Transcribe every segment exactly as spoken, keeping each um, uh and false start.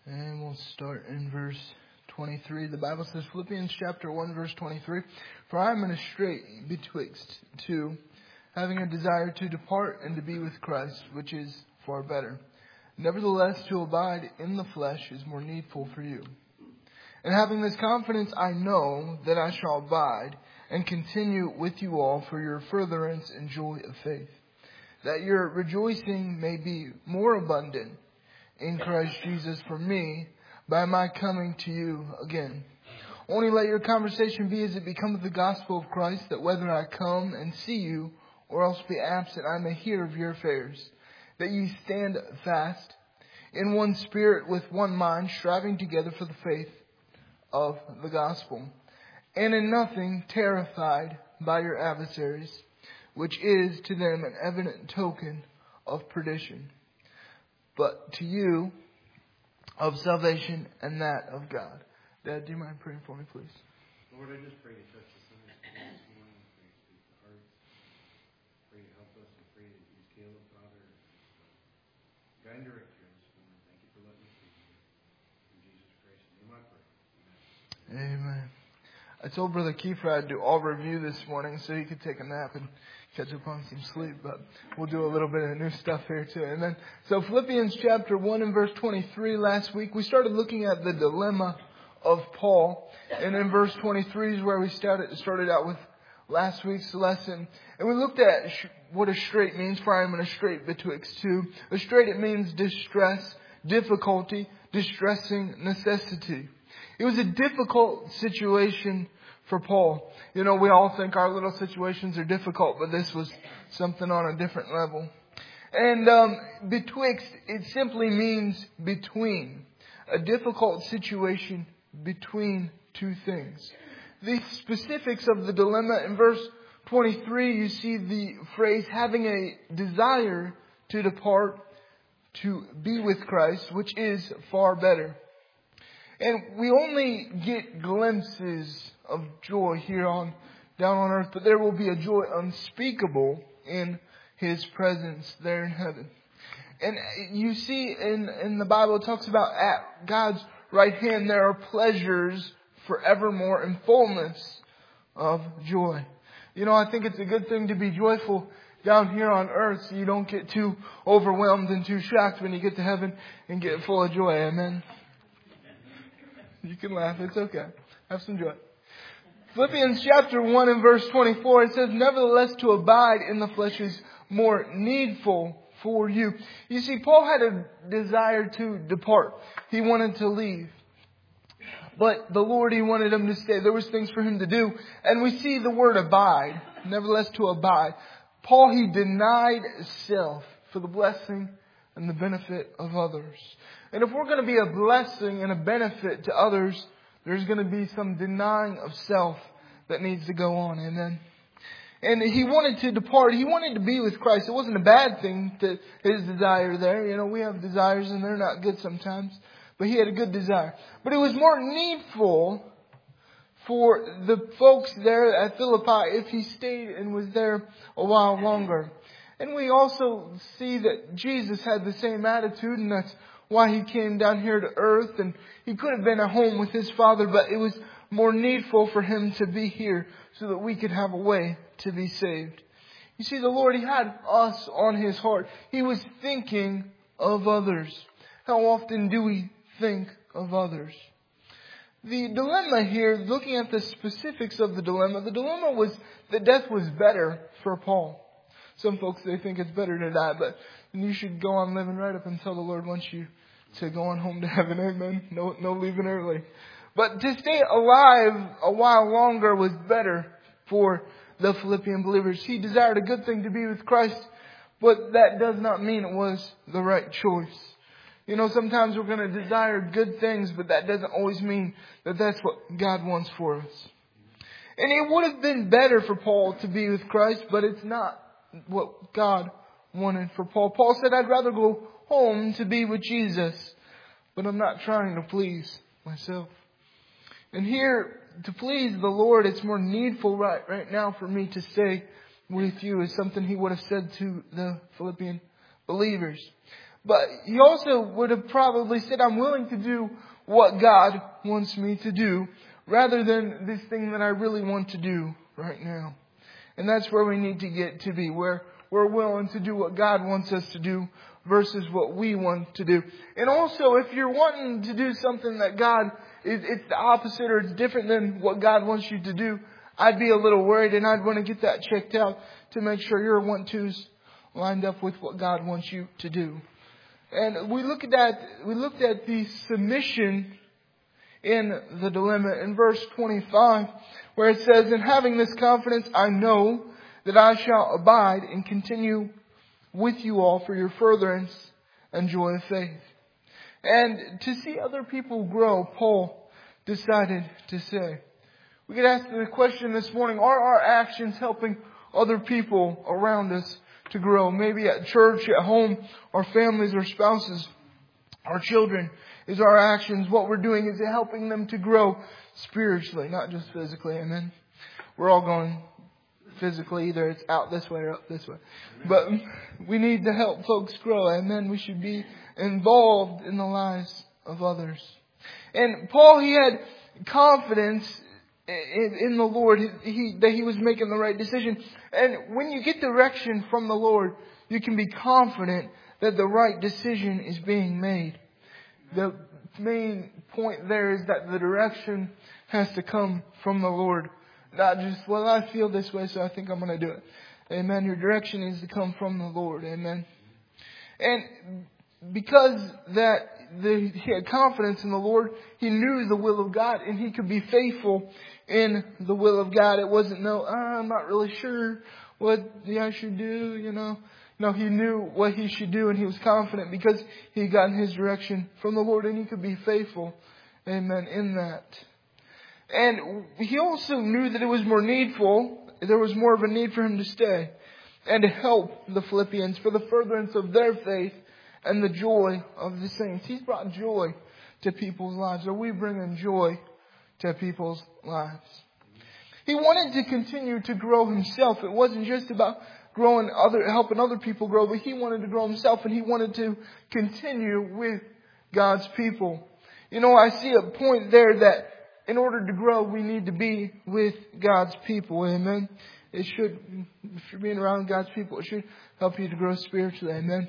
And we'll start in verse twenty-three. The Bible says, Philippians chapter one, verse twenty-three, For I am in a strait betwixt two, having a desire to depart and to be with Christ, which is far better. Nevertheless, to abide in the flesh is more needful for you. And having this confidence, I know that I shall abide and continue with you all for your furtherance and joy of faith, that your rejoicing may be more abundant in Christ Jesus for me by my coming to you again. Only let your conversation be as it becometh the gospel of Christ, that whether I come and see you or else be absent, I may hear of your affairs, that ye stand fast in one spirit with one mind, striving together for the faith of the gospel, and in nothing terrified by your adversaries, which is to them an evident token of perdition, but to you of salvation and that of God. Dad, do you mind praying for me, please? Lord, I just pray you touch the Sunday school this morning. Pray you speak to hearts. Pray you help us and pray that you scale up, Father. Guide and direct here this morning. Thank you for letting me speak to you. In Jesus Christ's name I pray. Amen. Amen. I told Brother Kiefer I'd do all review this morning so he could take a nap and catch up on some sleep, but we'll do a little bit of new stuff here too. And then, so Philippians chapter one and verse twenty-three, last week we started looking at the dilemma of Paul, and in verse twenty-three is where we started started out with last week's lesson, and we looked at what a strait means. For I am in a strait betwixt two. A strait, it means distress, difficulty, distressing necessity. It was a difficult situation for Paul. You know, we all think our little situations are difficult, but this was something on a different level. And um, betwixt, it simply means between. A difficult situation between two things. The specifics of the dilemma in verse twenty-three, you see the phrase having a desire to depart to be with Christ, which is far better. And we only get glimpses of joy here on down on earth, but there will be a joy unspeakable in His presence there in heaven. And you see in, in the Bible, it talks about at God's right hand there are pleasures forevermore and fullness of joy. You know, I think it's a good thing to be joyful down here on earth so you don't get too overwhelmed and too shocked when you get to heaven and get full of joy. Amen. You can laugh. It's okay. Have some joy. Philippians chapter one and verse twenty-four, it says, Nevertheless, to abide in the flesh is more needful for you. You see, Paul had a desire to depart. He wanted to leave. But the Lord, He wanted him to stay. There was things for him to do. And we see the word abide. Nevertheless, to abide. Paul, he denied self for the blessing and the benefit of others. And if we're going to be a blessing and a benefit to others, there's going to be some denying of self that needs to go on. Amen. And he wanted to depart. He wanted to be with Christ. It wasn't a bad thing, to his desire there. You know, we have desires and they're not good sometimes. But he had a good desire. But it was more needful for the folks there at Philippi if he stayed and was there a while longer. And we also see that Jesus had the same attitude, and that's why He came down here to earth. And He could have been at home with His Father, but it was more needful for Him to be here so that we could have a way to be saved. You see, the Lord, He had us on His heart. He was thinking of others. How often do we think of others? The dilemma here, looking at the specifics of the dilemma, the dilemma was that death was better for Paul. Some folks, they think it's better to die, but you should go on living right up until the Lord wants you to go on home to heaven. Amen. No, no leaving early. But to stay alive a while longer was better for the Philippian believers. He desired a good thing to be with Christ, but that does not mean it was the right choice. You know, sometimes we're going to desire good things, but that doesn't always mean that that's what God wants for us. And it would have been better for Paul to be with Christ, but it's not what God wanted for Paul. Paul said, I'd rather go home to be with Jesus, but I'm not trying to please myself. And here, to please the Lord, it's more needful right, right now for me to stay with you, is something he would have said to the Philippian believers. But he also would have probably said, I'm willing to do what God wants me to do rather than this thing that I really want to do right now. And that's where we need to get to be, where we're willing to do what God wants us to do versus what we want to do. And also, if you're wanting to do something that God, is it's the opposite or it's different than what God wants you to do, I'd be a little worried and I'd want to get that checked out to make sure your want-tos lined up with what God wants you to do. And we look at that, we looked at the submission in the dilemma in verse twenty-five, where it says, "In having this confidence, I know that I shall abide and continue with you all for your furtherance and joy of faith." And to see other people grow, Paul decided to say, we could ask the question this morning, are our actions helping other people around us to grow? Maybe at church, at home, our families, our spouses, our children. Is our actions, what we're doing, is it helping them to grow spiritually, not just physically? Amen. We're all going physically, either it's out this way or up this way. But we need to help folks grow. Amen. We should be involved in the lives of others. And Paul, he had confidence in, in the Lord, he, that he was making the right decision. And when you get direction from the Lord, you can be confident that the right decision is being made. The main point there is that the direction has to come from the Lord. Not just, well, I feel this way, so I think I'm going to do it. Amen. Your direction needs to come from the Lord. Amen. And because that the, he had confidence in the Lord, he knew the will of God, and he could be faithful in the will of God. It wasn't, no, oh, I'm not really sure what I should do, you know. No, he knew what he should do, and he was confident because he had gotten his direction from the Lord, and he could be faithful, amen, in that. And he also knew that it was more needful, there was more of a need for him to stay and to help the Philippians for the furtherance of their faith and the joy of the saints. He's brought joy to people's lives. Are we bringing joy to people's lives? He wanted to continue to grow himself. It wasn't just about growing other, helping other people grow, but he wanted to grow himself, and he wanted to continue with God's people. You know, I see a point there that in order to grow, we need to be with God's people. Amen. It should, if you're being around God's people, it should help you to grow spiritually. Amen.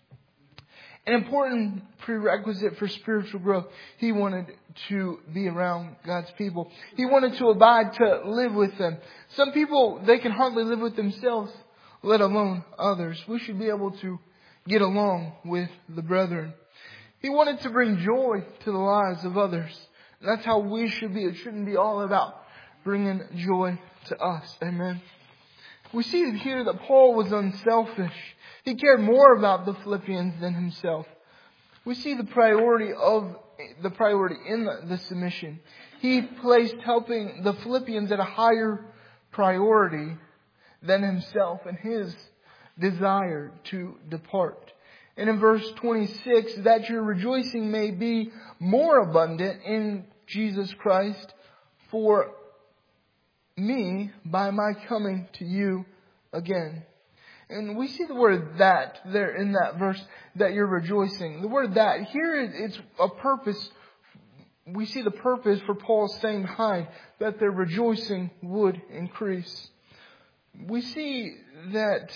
An important prerequisite for spiritual growth, he wanted to be around God's people. He wanted to abide, to live with them. Some people, they can hardly live with themselves, let alone others. We should be able to get along with the brethren. He wanted to bring joy to the lives of others. And that's how we should be. It shouldn't be all about bringing joy to us. Amen. We see here that Paul was unselfish. He cared more about the Philippians than himself. We see the priority of the priority in the, the submission. He placed helping the Philippians at a higher priority than himself and his desire to depart. And in verse twenty-six, that your rejoicing may be more abundant in Jesus Christ for me by my coming to you again. And we see the word that there in that verse, that you're rejoicing. The word that here, it's a purpose. We see the purpose for Paul staying behind, that their rejoicing would increase. We see that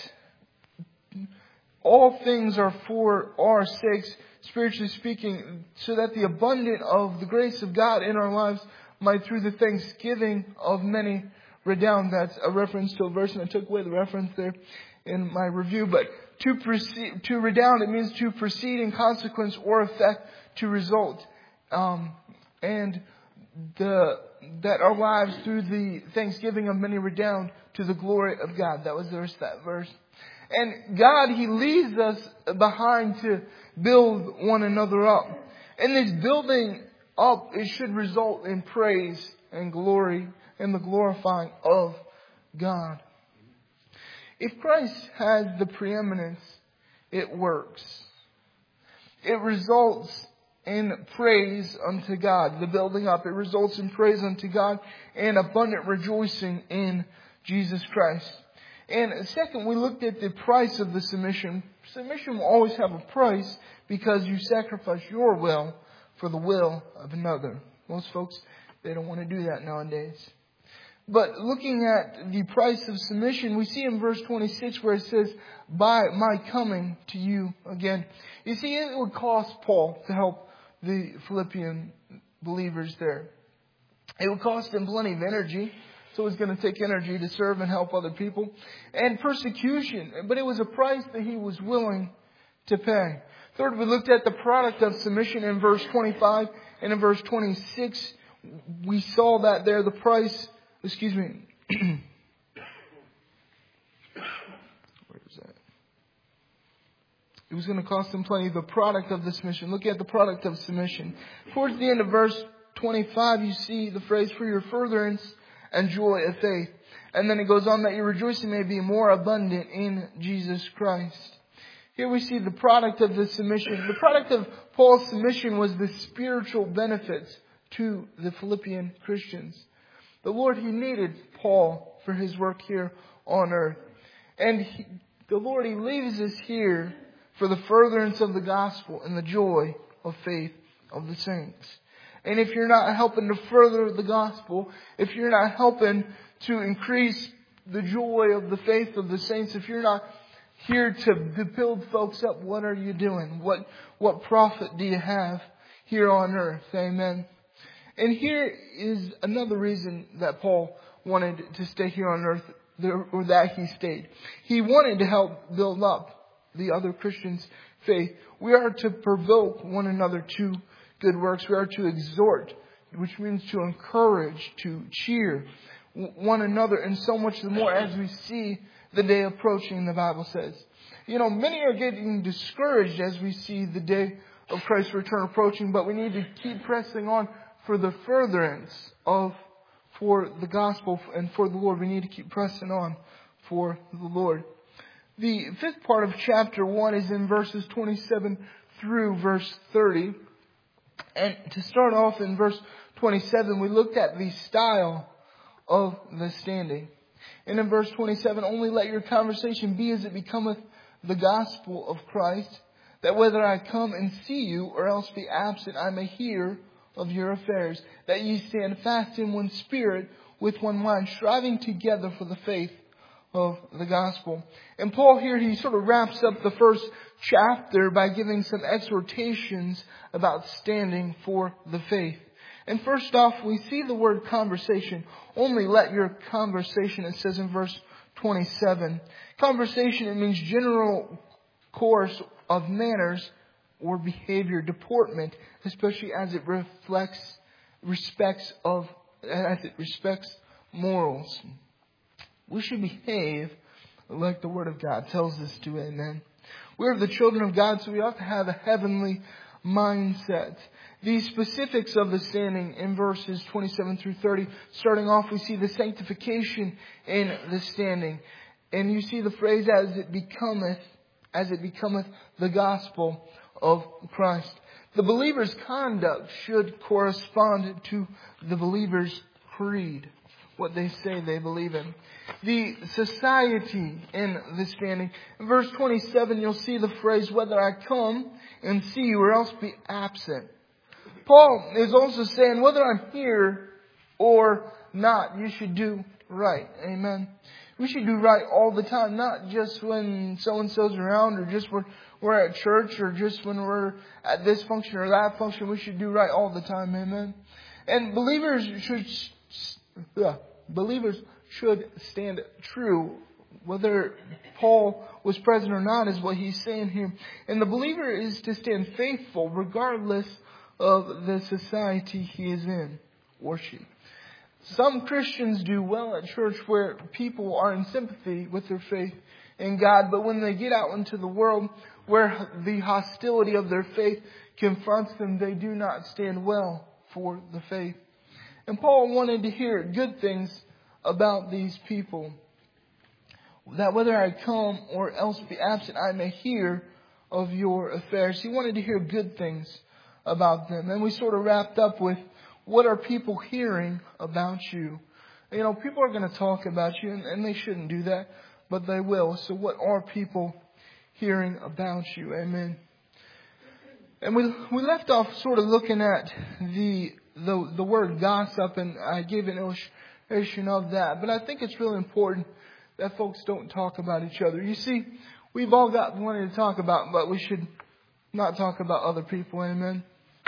all things are for our sakes, spiritually speaking, so that the abundance of the grace of God in our lives might through the thanksgiving of many redound. That's a reference to a verse, and I took away the reference there in my review. But to proceed, to redound, it means to proceed in consequence or effect, to result. Um, and the that our lives through the thanksgiving of many redound to the glory of God. That was the rest of that verse. And God, He leads us behind to build one another up. And this building up, it should result in praise and glory and the glorifying of God. If Christ has the preeminence, it works. It results in praise unto God, the building up. It results in praise unto God and abundant rejoicing in Jesus Christ. And second, we looked at the price of the submission. Submission will always have a price because you sacrifice your will for the will of another. Most folks, they don't want to do that nowadays. But looking at the price of submission, we see in verse twenty-six where it says, by my coming to you again. You see, it would cost Paul to help the Philippian believers there. It would cost him plenty of energy. So it was going to take energy to serve and help other people. And persecution. But it was a price that he was willing to pay. Third, we looked at the product of submission in verse twenty-five. And in verse twenty-six, we saw that there the price, excuse me. Where is that? It was going to cost him plenty. The product of the submission. Look at the product of submission. Towards the end of verse twenty-five, you see the phrase, for your furtherance and joy of faith. And then it goes on that your rejoicing may be more abundant in Jesus Christ. Here we see the product of the submission. The product of Paul's submission was the spiritual benefits to the Philippian Christians. The Lord, He needed Paul for His work here on earth. And he, the Lord, He leaves us here for the furtherance of the gospel and the joy of faith of the saints. And if you're not helping to further the gospel, if you're not helping to increase the joy of the faith of the saints, if you're not here to, to build folks up, what are you doing? What, what profit do you have here on earth? Amen. And here is another reason that Paul wanted to stay here on earth, or that he stayed. He wanted to help build up the other Christians' faith. We are to provoke one another to good works. We are to exhort, which means to encourage, to cheer one another, and so much the more as we see the day approaching, the Bible says. You know, many are getting discouraged as we see the day of Christ's return approaching, but we need to keep pressing on for the furtherance of, for the gospel and for the Lord. We need to keep pressing on for the Lord. The fifth part of chapter one is in verses twenty-seven through verse thirty. And to start off in verse twenty-seven, we looked at the style of the standing. And in verse twenty-seven, only let your conversation be as it becometh the gospel of Christ, that whether I come and see you or else be absent, I may hear of your affairs, that ye stand fast in one spirit, with one mind, striving together for the faith of the gospel. And Paul here, he sort of wraps up the first chapter by giving some exhortations about standing for the faith. And first off, we see the word conversation. Only let your conversation, it says in verse twenty-seven. Conversation, it means general course of manners or behavior, deportment, especially as it reflects, respects of, as it respects morals. We should behave like the Word of God tells us to, amen. We're the children of God, so we ought to have a heavenly mindset. The specifics of the standing in verses twenty-seven through thirty. Starting off, we see the sanctification in the standing. And you see the phrase, as it becometh, as it becometh the gospel of Christ. The believer's conduct should correspond to the believer's creed, what they say they believe in. The society in the standing. In verse twenty-seven, you'll see the phrase, whether I come and see you or else be absent. Paul is also saying, whether I'm here or not, you should do right. Amen. We should do right all the time, not just when so-and-so's around, or just when we're at church, or just when we're at this function or that function. We should do right all the time. Amen. And believers should, yeah, believers should stand true, whether Paul was present or not, is what he's saying here. And the believer is to stand faithful regardless of the society he is in, or she. Some Christians do well at church where people are in sympathy with their faith in God, but when they get out into the world where the hostility of their faith confronts them, they do not stand well for the faith. And Paul wanted to hear good things about these people, that whether I come or else be absent, I may hear of your affairs. He wanted to hear good things about them. And we sort of wrapped up with, what are people hearing about you? You know, people are going to talk about you, and, and they shouldn't do that. but they will. So what are people hearing about you? Amen. And we we left off sort of looking at the the the word gossip, and I gave an illustration of that. But I think it's really important that folks don't talk about each other. You see, we've all got plenty to talk about, but we should not talk about other people. Amen.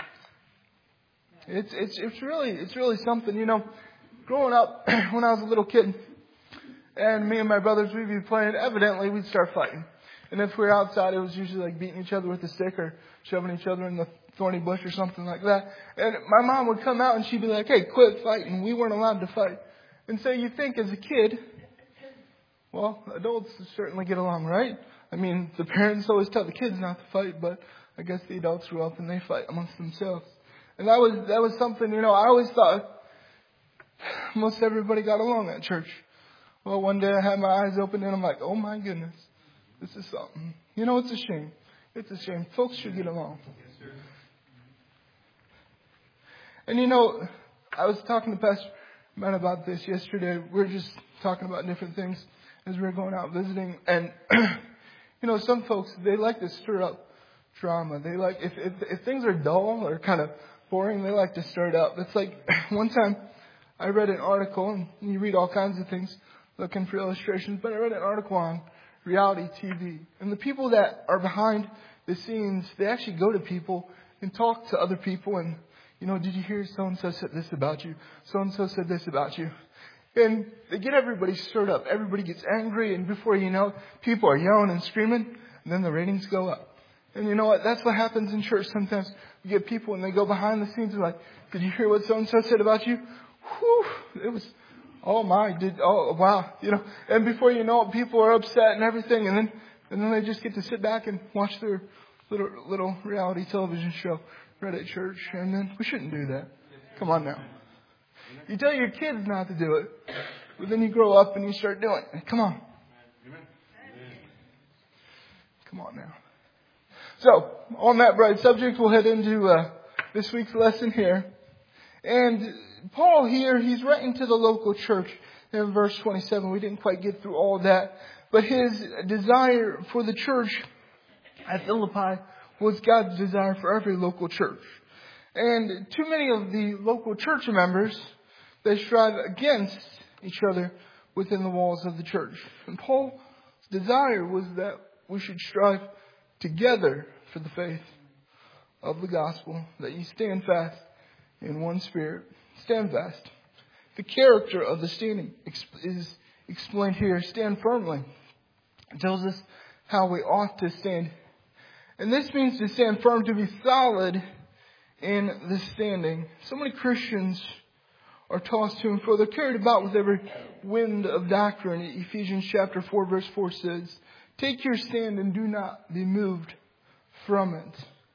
It's it's it's really it's really something. You know, growing up when I was a little kid, and me and my brothers, we'd be playing. Evidently, we'd start fighting. And if we were outside, it was usually like beating each other with a stick or shoving each other in the thorny bush or something like that. And my mom would come out and she'd be like, "Hey, quit fighting." We weren't allowed to fight. And so you think as a kid, well, adults certainly get along, right? I mean, the parents always tell the kids not to fight, but I guess the adults grew up and they fight amongst themselves. And that was that was something, you know, I always thought most everybody got along at church. Well, one day I had my eyes open and I'm like, oh my goodness. This is something. You know, it's a shame. It's a shame. Folks should get along. Yes, sir. And you know, I was talking to Pastor Matt about this yesterday. We were just talking about different things as we were going out visiting. And, you know, some folks, they like to stir up drama. They like, if, if, if things are dull or kind of boring, they like to stir it up. It's like one time I read an article, and you read all kinds of things looking for illustrations, but I read an article on reality T V. And the people that are behind the scenes, they actually go to people and talk to other people. And, you know, did you hear so-and-so said this about you? So-and-so said this about you. And they get everybody stirred up. Everybody gets angry. And before you know it, people are yelling and screaming. And then the ratings go up. And you know what? That's what happens in church sometimes. We get people and they go behind the scenes and like, did you hear what so-and-so said about you? Whew, it was... Oh my, did, oh wow, you know, and before you know it, people are upset and everything, and then, and then they just get to sit back and watch their little, little reality television show right at church, and then we shouldn't do that. Come on now. You tell your kids not to do it, but then you grow up and you start doing it. Come on. Come on now. So, on that bright subject, we'll head into uh, this week's lesson here. And Paul here, he's writing to the local church in verse twenty-seven. We didn't quite get through all that. But his desire for the church at Philippi was God's desire for every local church. And too many of the local church members, they strive against each other within the walls of the church. And Paul's desire was that we should strive together for the faith of the gospel, that you stand fast in one spirit. Stand fast. The character of the standing is explained here. Stand firmly. It tells us how we ought to stand. And this means to stand firm, to be solid in the standing. So many Christians are tossed to and fro. They're carried about with every wind of doctrine. Ephesians chapter four verse four says, take your stand and do not be moved from it.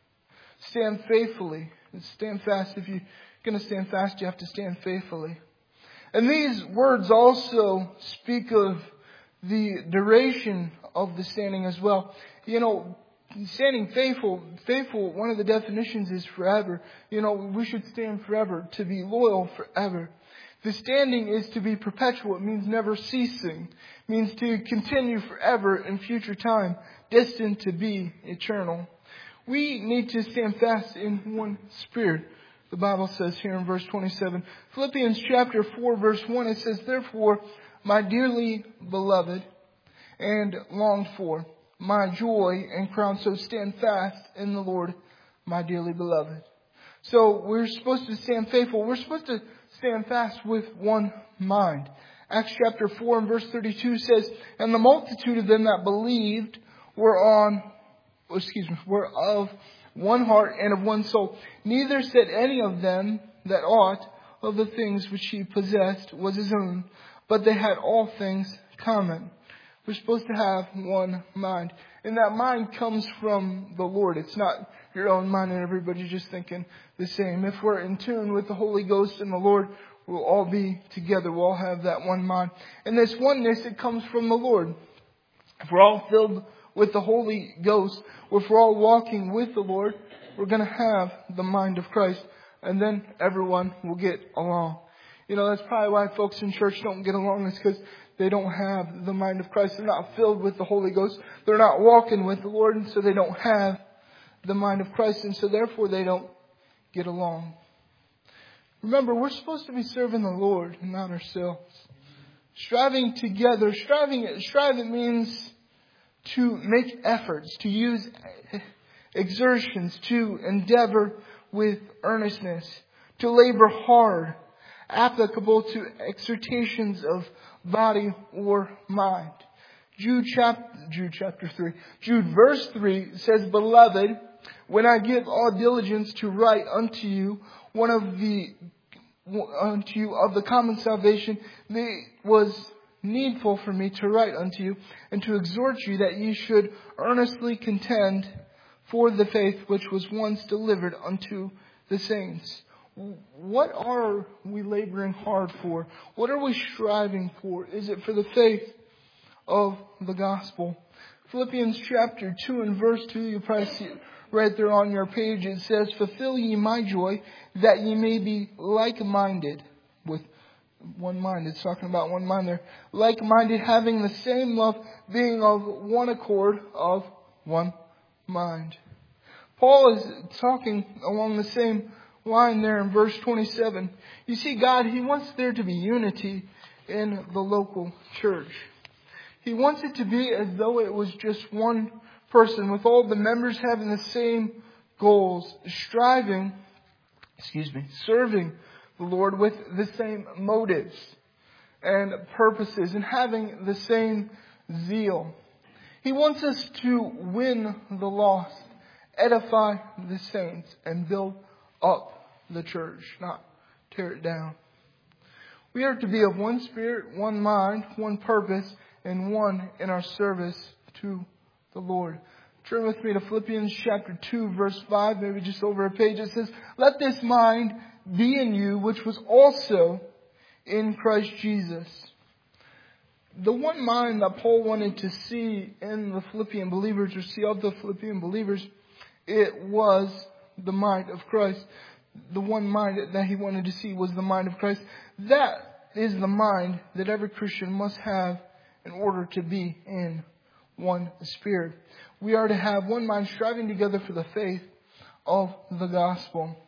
Stand faithfully. Stand fast. If you're going to stand fast, you have to stand faithfully. And these words also speak of the duration of the standing as well. You know, standing faithful, faithful, one of the definitions is forever. You know, we should stand forever, to be loyal forever. The standing is to be perpetual. It means never ceasing. It means to continue forever in future time, destined to be eternal. We need to stand fast in one spirit. The Bible says here in verse twenty-seven, Philippians chapter four verse one, it says, therefore, my dearly beloved and longed for, my joy and crown, so stand fast in the Lord, my dearly beloved. So we're supposed to stand faithful. We're supposed to stand fast with one mind. Acts chapter four and verse thirty-two says, and the multitude of them that believed were on excuse me, were of one heart and of one soul. Neither said any of them that aught of the things which he possessed was his own, but they had all things common. We're supposed to have one mind. And that mind comes from the Lord. It's not your own mind and everybody's just thinking the same. If we're in tune with the Holy Ghost and the Lord, we'll all be together. We'll all have that one mind. And this oneness, it comes from the Lord. If we're all filled with the Holy Ghost, if we're all walking with the Lord, we're going to have the mind of Christ. And then everyone will get along. You know, that's probably why folks in church don't get along. It's because they don't have the mind of Christ. They're not filled with the Holy Ghost. They're not walking with the Lord, and so they don't have the mind of Christ, and so therefore they don't get along. Remember, we're supposed to be serving the Lord, not ourselves. Striving together. Striving, striving means to make efforts, to use exertions, to endeavor with earnestness, to labor hard, applicable to exhortations of body or mind. Jude chapter, Jude chapter three, Jude verse three says, Beloved, when I give all diligence to write unto you one of the unto you of the common salvation, it was needful for me to write unto you and to exhort you that ye should earnestly contend for the faith which was once delivered unto the saints. What are we laboring hard for? What are we striving for? Is it for the faith of the gospel? Philippians chapter two and verse two, you probably see it right there on your page. It says, Fulfill ye my joy, that ye may be like-minded. With one mind. It's talking about one mind there. Like-minded, having the same love, being of one accord, of one mind. Paul is talking along the same line there in verse twenty-seven. You see, God, He wants there to be unity in the local church. He wants it to be as though it was just one person, with all the members having the same goals, striving, excuse me, serving the Lord with the same motives and purposes, and having the same zeal. He wants us to win the lost, edify the saints, and build up the church, not tear it down. We are to be of one spirit, one mind, one purpose, and one in our service to the Lord. Turn with me to Philippians chapter two, verse five, maybe just over a page. It says, Let this mind be in you, which was also in Christ Jesus. The one mind that Paul wanted to see in the Philippian believers, or see of the Philippian believers, it was the mind of Christ. The one mind that he wanted to see was the mind of Christ. That is the mind that every Christian must have in order to be in one spirit. We are to have one mind, striving together for the faith of the gospel.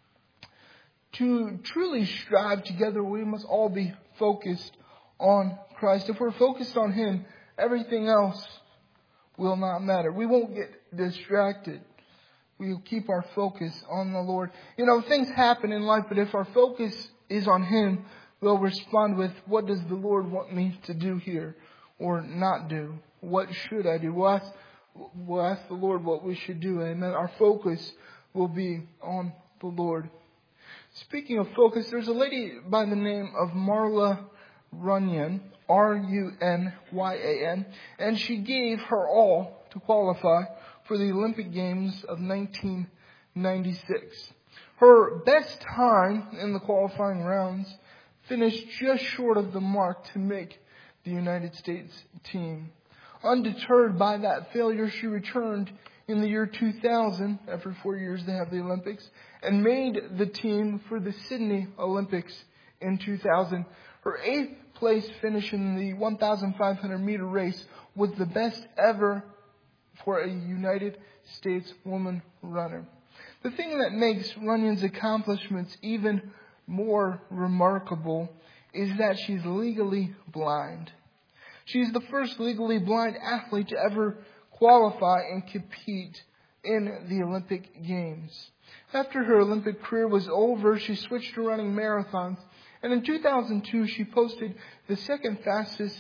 To truly strive together, we must all be focused on Christ. If we're focused on Him, everything else will not matter. We won't get distracted. We'll keep our focus on the Lord. You know, things happen in life, but if our focus is on Him, we'll respond with, what does the Lord want me to do here or not do? What should I do? We'll ask, we'll ask the Lord what we should do, and then our focus will be on the Lord. Speaking of focus, there's a lady by the name of Marla Runyan, R U N Y A N, and she gave her all to qualify for the Olympic Games of nineteen ninety-six. Her best time in the qualifying rounds finished just short of the mark to make the United States team. Undeterred by that failure, she returned in the year two thousand, after four years they have the Olympics, and made the team for the Sydney Olympics in two thousand. Her eighth place finish in the one thousand five hundred meter race was the best ever for a United States woman runner. The thing that makes Runyan's accomplishments even more remarkable is that she's legally blind. She's the first legally blind athlete to ever qualify and compete in the Olympic Games. After her Olympic career was over, she switched to running marathons. And in two thousand two, she posted the second fastest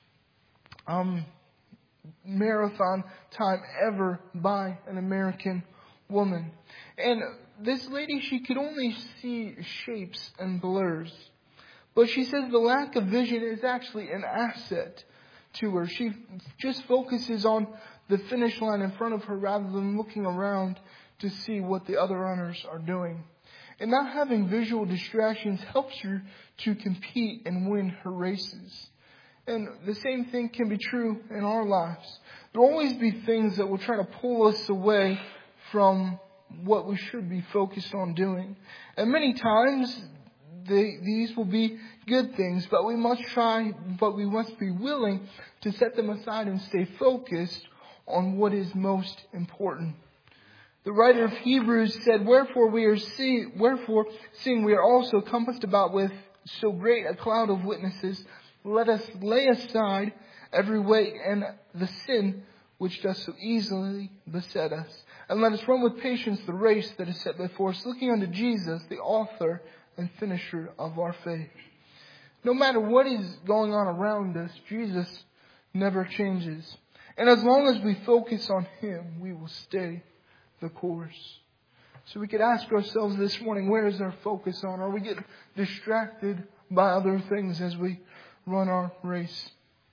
um, marathon time ever by an American woman. And this lady, she could only see shapes and blurs. But she says the lack of vision is actually an asset to her. She just focuses on the finish line in front of her rather than looking around to see what the other runners are doing. And not having visual distractions helps her to compete and win her races. And the same thing can be true in our lives. There will always be things that will try to pull us away from what we should be focused on doing. And many times they, these will be good things, but we must try, but we must be willing to set them aside and stay focused on what is most important. The writer of Hebrews said, Wherefore we are see, wherefore seeing we are also compassed about with so great a cloud of witnesses, let us lay aside every weight and the sin which does so easily beset us. And let us run with patience the race that is set before us, looking unto Jesus, the author and finisher of our faith. No matter what is going on around us, Jesus never changes. And as long as we focus on Him, we will stay the course. So we could ask ourselves this morning, where is our focus on? Are we getting distracted by other things as we run our race?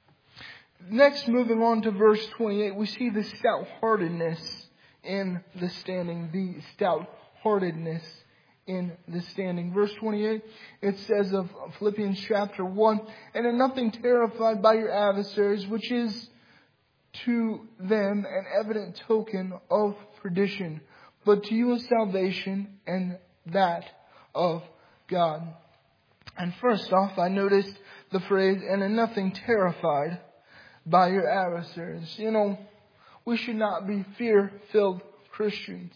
Next, moving on to verse twenty-eight, we see the stout-heartedness in the standing. The stout-heartedness in the standing. Verse twenty-eight, it says of Philippians chapter one, And in nothing terrified by your adversaries, which is to them an evident token of perdition, but to you a salvation, and that of God. And first off, I noticed the phrase, and in nothing terrified by your adversaries. You know, we should not be fear-filled Christians.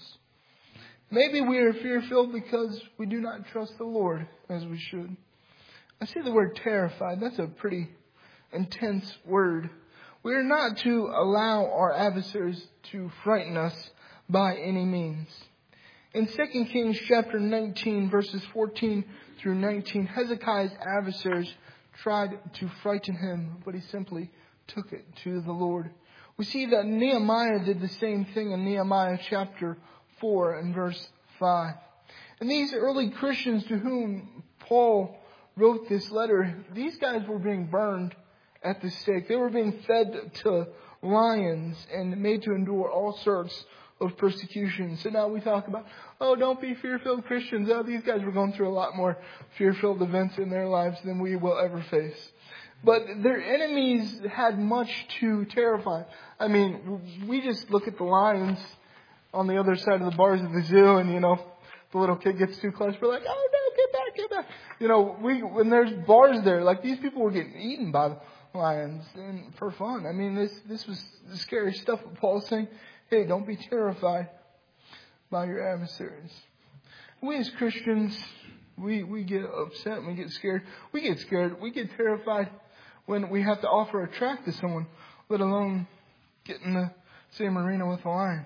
Maybe we are fear-filled because we do not trust the Lord as we should. I see the word terrified. That's a pretty intense word. We are not to allow our adversaries to frighten us by any means. In Second Kings chapter nineteen, verses fourteen through nineteen, Hezekiah's adversaries tried to frighten him, but he simply took it to the Lord. We see that Nehemiah did the same thing in Nehemiah chapter four and verse five. And these early Christians to whom Paul wrote this letter, these guys were being burned at the stake. They were being fed to lions and made to endure all sorts of persecution. So now we talk about, oh, don't be fear-filled Christians. Oh, these guys were going through a lot more fear-filled events in their lives than we will ever face. But their enemies had much to terrify. I mean, we just look at the lions on the other side of the bars of the zoo, and, you know, the little kid gets too close. We're like, oh, no, get back, get back. You know, we when there's bars there, like these people were getting eaten by the lions and for fun. I mean, this this was scary stuff. But Paul's saying, hey, don't be terrified by your adversaries. We as Christians, we, we get upset and we get scared. We get scared. We get terrified when we have to offer a tract to someone, let alone get in the same arena with a lion.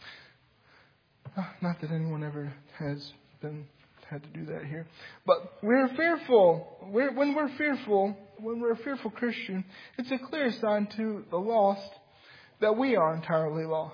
Not that anyone ever has been had to do that here. But we're fearful. We're, when we're fearful, when we're a fearful Christian, it's a clear sign to the lost that we are entirely lost.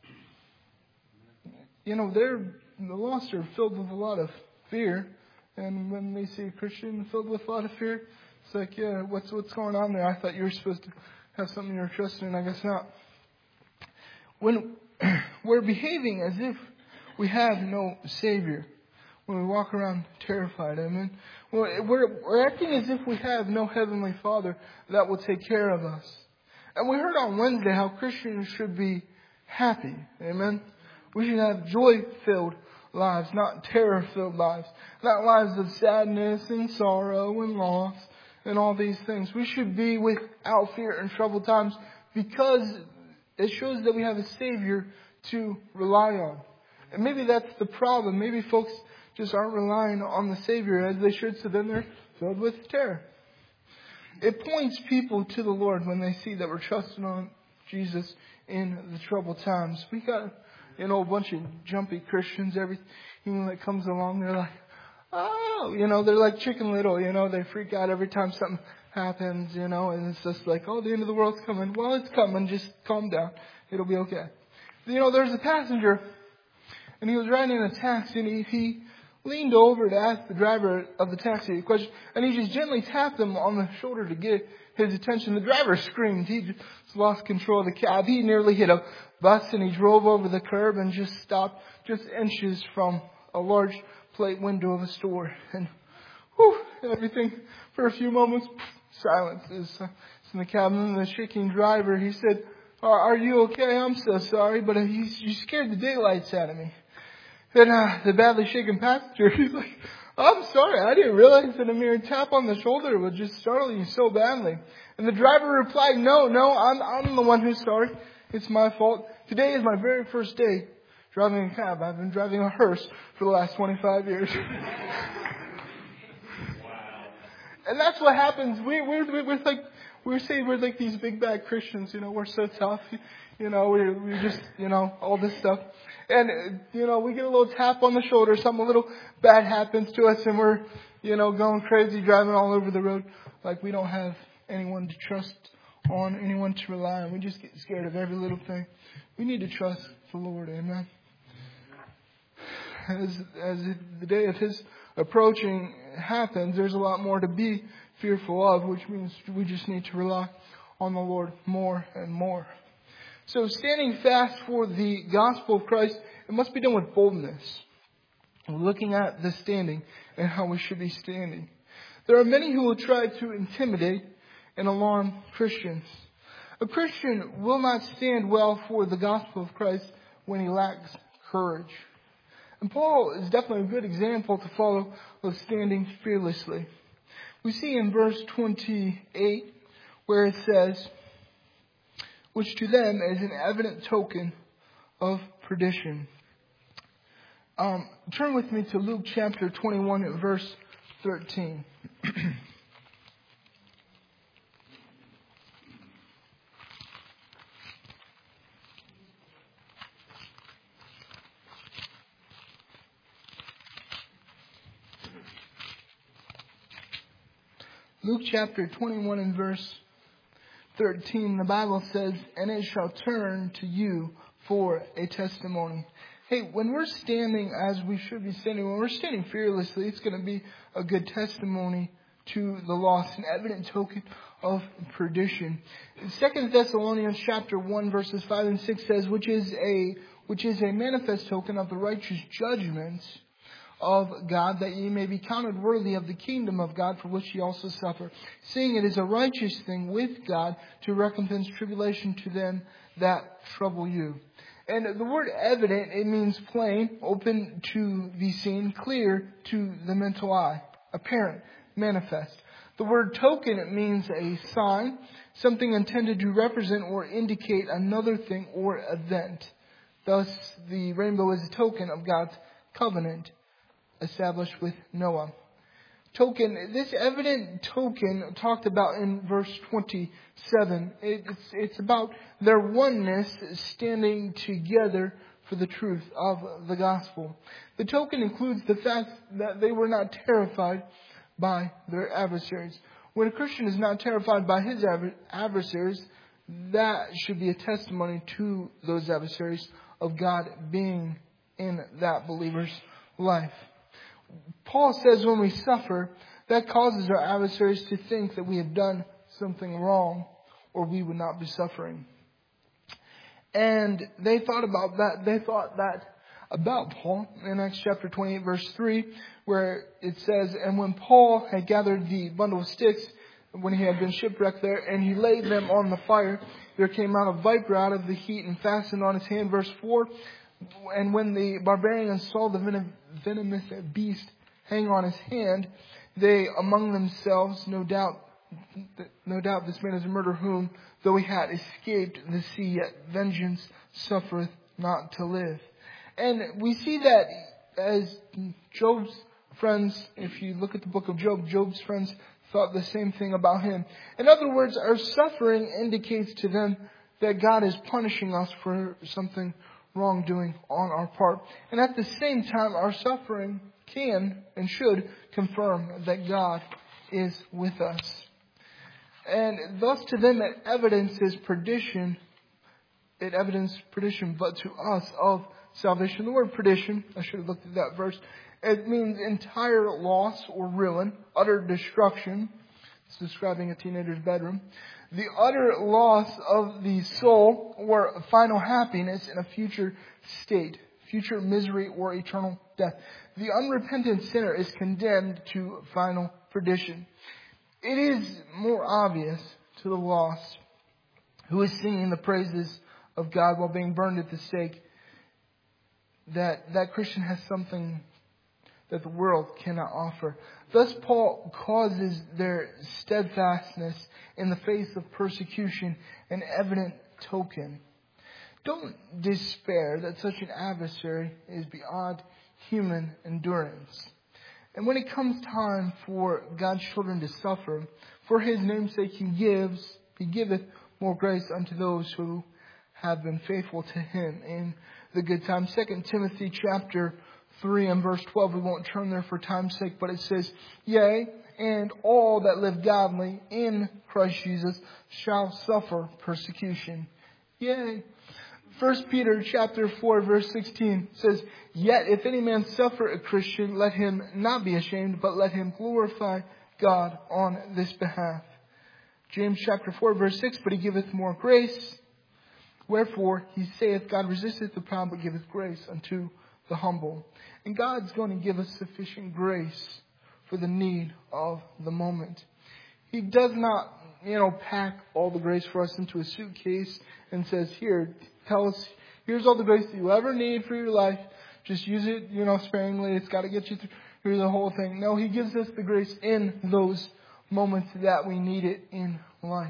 You know, they're, the lost are filled with a lot of fear. And when they see a Christian filled with a lot of fear, it's like, yeah, what's what's going on there? I thought you were supposed to have something you're trusting in. I guess not. When we're behaving as if we have no Savior, when we walk around terrified, I mean, we're, we're acting as if we have no Heavenly Father that will take care of us. And we heard on Wednesday how Christians should be happy. Amen. We should have joy-filled lives, not terror-filled lives. Not lives of sadness and sorrow and loss and all these things. We should be without fear in troubled times because it shows that we have a Savior to rely on. And maybe that's the problem. Maybe folks just aren't relying on the Savior as they should, so then they're filled with terror. It points people to the Lord when they see that we're trusting on Jesus in the troubled times. We got, you know, a bunch of jumpy Christians. Everything that comes along, they're like, oh, you know, they're like Chicken Little, you know, they freak out every time something happens, you know, and it's just like, oh, the end of the world's coming. Well, it's coming. Just calm down. It'll be okay. You know, there's a passenger, and he was riding in a taxi, and he, he leaned over to ask the driver of the taxi a question, and he just gently tapped him on the shoulder to get his attention. The driver screamed. He just lost control of the cab. He nearly hit a bus, and he drove over the curb and just stopped just inches from a large plate window of a store. And whew, everything for a few moments, silence is in the cabin. The shaking driver, he said, are you okay? I'm so sorry, but you scared the daylights out of me. Then uh, the badly shaken passenger, he's like, I'm sorry, I didn't realize that a mere tap on the shoulder would just startle you so badly. And the driver replied, no, no, I'm, I'm the one who's sorry. It's my fault. Today is my very first day driving a cab. I've been driving a hearse for the last twenty-five years. And that's what happens. We, we're, we're like, we're saying we're like these big bad Christians, you know, we're so tough, you know, we're, we're just, you know, all this stuff. And, you know, we get a little tap on the shoulder, something a little bad happens to us, and we're, you know, going crazy, driving all over the road. Like we don't have anyone to trust on, anyone to rely on. We just get scared of every little thing. We need to trust the Lord, amen. As, as the day of His approaching happens, there's a lot more to be fearful of, which means we just need to rely on the Lord more and more. So standing fast for the gospel of Christ, it must be done with boldness. We're looking at the standing and how we should be standing. There are many who will try to intimidate and alarm Christians. A Christian will not stand well for the gospel of Christ when he lacks courage. And Paul is definitely a good example to follow of standing fearlessly. We see in verse twenty-eight where it says, which to them is an evident token of perdition. Um, turn with me to Luke chapter twenty-one, verse thirteen. Luke chapter twenty-one and verse thirteen, the Bible says, and it shall turn to you for a testimony. Hey, when we're standing as we should be standing, when we're standing fearlessly, it's going to be a good testimony to the lost, an evident token of perdition. Second Thessalonians chapter one verses five and six says, which is a which is a manifest token of the righteous judgments of God, that ye may be counted worthy of the kingdom of God, for which ye also suffer, seeing it is a righteous thing with God to recompense tribulation to them that trouble you. And the word evident, it means plain, open to be seen, clear to the mental eye, apparent, manifest. The word token, it means a sign, something intended to represent or indicate another thing or event. Thus, the rainbow is a token of God's covenant established with Noah. Token, this evident token talked about in verse twenty-seven. It's, it's about their oneness standing together for the truth of the gospel. The token includes the fact that they were not terrified by their adversaries. When a Christian is not terrified by his adversaries, that should be a testimony to those adversaries of God being in that believer's life. Paul says when we suffer, that causes our adversaries to think that we have done something wrong, or we would not be suffering. And they thought about that. They thought that about Paul in Acts chapter twenty-eight, verse three, where it says, and when Paul had gathered the bundle of sticks, when he had been shipwrecked there, and he laid them on the fire, there came out a viper out of the heat and fastened on his hand. Verse four, and when the barbarians saw the venom, venomous beast hang on his hand, they among themselves, no doubt, no doubt this man is a murderer whom, though he had escaped the sea, yet vengeance suffereth not to live. And we see that as Job's friends, if you look at the book of Job, Job's friends thought the same thing about him. In other words, our suffering indicates to them that God is punishing us for something wrongdoing on our part. And at the same time, our suffering can and should confirm that God is with us. And thus to them it evidences perdition. It evidences perdition, but to us of salvation. The word perdition, I should have looked at that verse. It means entire loss or ruin, utter destruction. It's describing a teenager's bedroom. The utter loss of the soul or final happiness in a future state, future misery or eternal death. The unrepentant sinner is condemned to final perdition. It is more obvious to the lost who is singing the praises of God while being burned at the stake that that Christian has something that the world cannot offer. Thus Paul causes their steadfastness in the face of persecution an evident token. Don't despair that such an adversary is beyond human endurance. And when it comes time for God's children to suffer, for His name's sake He gives, He giveth more grace unto those who have been faithful to Him in the good times. Second Timothy chapter three and verse twelve, we won't turn there for time's sake, but it says, Yea, and all that live godly in Christ Jesus shall suffer persecution. Yea. First Peter chapter four verse sixteen says, Yet if any man suffer a Christian, let him not be ashamed, but let him glorify God on this behalf. James chapter four verse six, But He giveth more grace. Wherefore He saith, God resisteth the proud, but giveth grace unto the humble. And God's going to give us sufficient grace for the need of the moment. He does not, you know, pack all the grace for us into a suitcase and says, here, tell us, here's all the grace that you ever need for your life. Just use it, you know, sparingly. It's got to get you through the whole thing. No, He gives us the grace in those moments that we need it in life.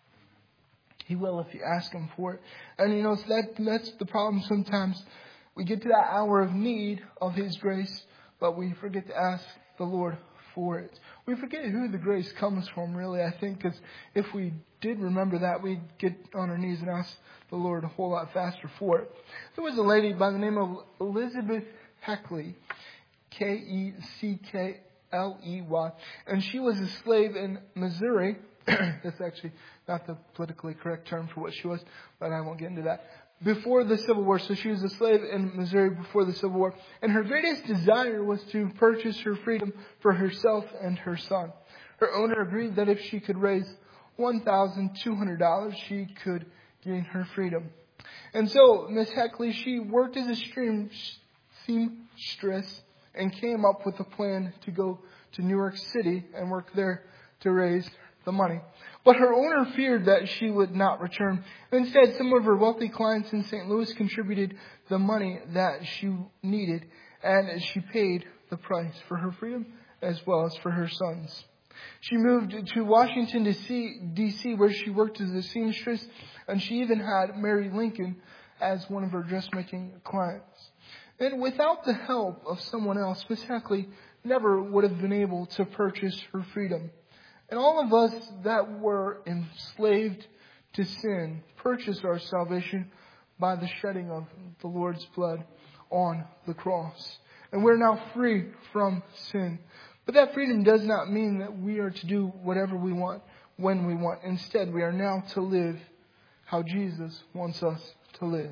He will if you ask Him for it. And you know, so that that's the problem sometimes. We get to that hour of need of His grace, but we forget to ask the Lord for it. We forget who the grace comes from, really, I think, because if we did remember that, we'd get on our knees and ask the Lord a whole lot faster for it. There was a lady by the name of Elizabeth Heckley, K E C K L E Y, and she was a slave in Missouri. That's actually not the politically correct term for what she was, but I won't get into that. Before the Civil War, so she was a slave in Missouri before the Civil War, and her greatest desire was to purchase her freedom for herself and her son. Her owner agreed that if she could raise one thousand two hundred dollars, she could gain her freedom. And so Miss Heckley, she worked as a stream seamstress and came up with a plan to go to New York City and work there to raise the money. But her owner feared that she would not return. Instead, some of her wealthy clients in Saint Louis contributed the money that she needed, and she paid the price for her freedom as well as for her sons. She moved to Washington, D C, where she worked as a seamstress, and she even had Mary Lincoln as one of her dressmaking clients. And without the help of someone else, Miss Heckley never would have been able to purchase her freedom. And all of us that were enslaved to sin purchased our salvation by the shedding of the Lord's blood on the cross. And we're now free from sin. But that freedom does not mean that we are to do whatever we want when we want. Instead, we are now to live how Jesus wants us to live.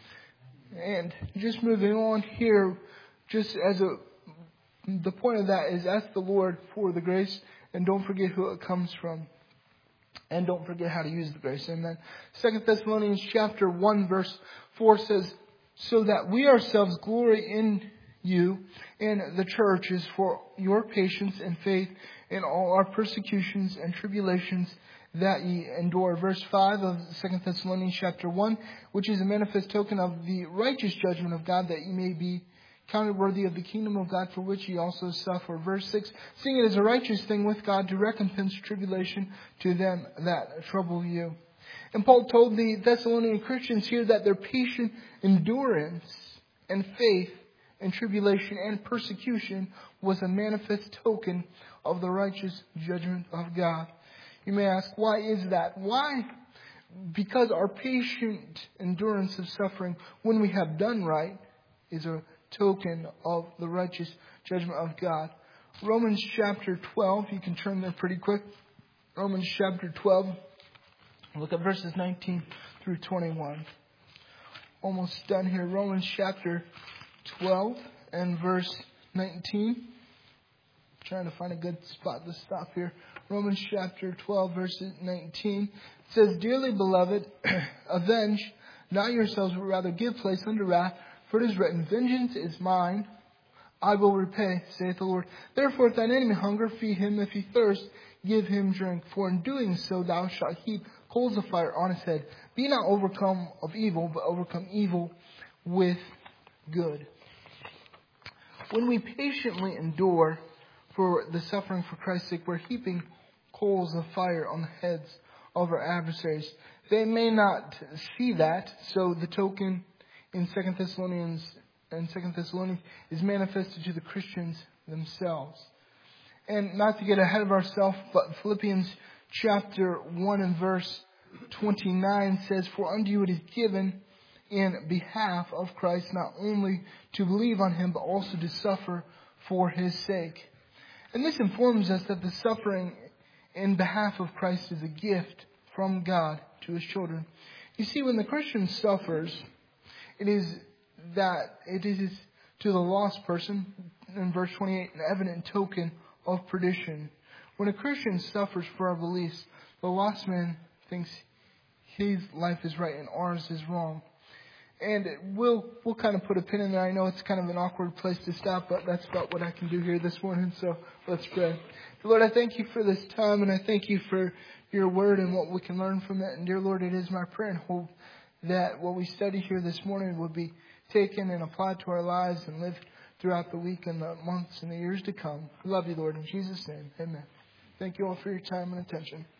And just moving on here, just as a, the point of that is ask the Lord for the grace. And don't forget who it comes from. And don't forget how to use the grace. Amen. Second Thessalonians chapter one verse four says, So that we ourselves glory in you in the churches for your patience and faith in all our persecutions and tribulations that ye endure. Verse five of Second Thessalonians chapter one, which is a manifest token of the righteous judgment of God, that ye may be counted worthy of the kingdom of God, for which ye also suffer. Verse six, seeing it is a righteous thing with God to recompense tribulation to them that trouble you. And Paul told the Thessalonian Christians here that their patient endurance and faith in tribulation and persecution was a manifest token of the righteous judgment of God. You may ask, why is that? Why? Because our patient endurance of suffering when we have done right is a token of the righteous judgment of God. Romans chapter twelve, you can turn there pretty quick. Romans chapter twelve, look at verses nineteen through twenty-one. Almost done here. Romans chapter twelve and verse nineteen. Trying to find a good spot to stop here. Romans chapter twelve, verse nineteen. It says, Dearly beloved, avenge not yourselves, but rather give place unto wrath. For it is written, Vengeance is mine, I will repay, saith the Lord. Therefore, if thine enemy hunger, feed him. If he thirst, give him drink. For in doing so, thou shalt heap coals of fire on his head. Be not overcome of evil, but overcome evil with good. when we patiently endure for the suffering for Christ's sake, we're heaping coals of fire on the heads of our adversaries. They may not see that, so the token in Second Thessalonians and Second Thessalonians is manifested to the Christians themselves. And not to get ahead of ourselves, but Philippians chapter one and verse twenty-nine says, "For unto you it is given in behalf of Christ not only to believe on Him, but also to suffer for His sake." And this informs us that the suffering in behalf of Christ is a gift from God to His children. You see, when the Christian suffers, it is that it is to the lost person, in verse twenty-eight, an evident token of perdition. When a Christian suffers for our beliefs, the lost man thinks his life is right and ours is wrong. And we'll we'll kind of put a pin in there. I know it's kind of an awkward place to stop, but that's about what I can do here this morning. So let's pray. Lord, I thank you for this time, and I thank you for your word and what we can learn from it. And dear Lord, it is my prayer and hope that what we study here this morning will be taken and applied to our lives and lived throughout the week and the months and the years to come. We love you, Lord. In Jesus' name, amen. Thank you all for your time and attention.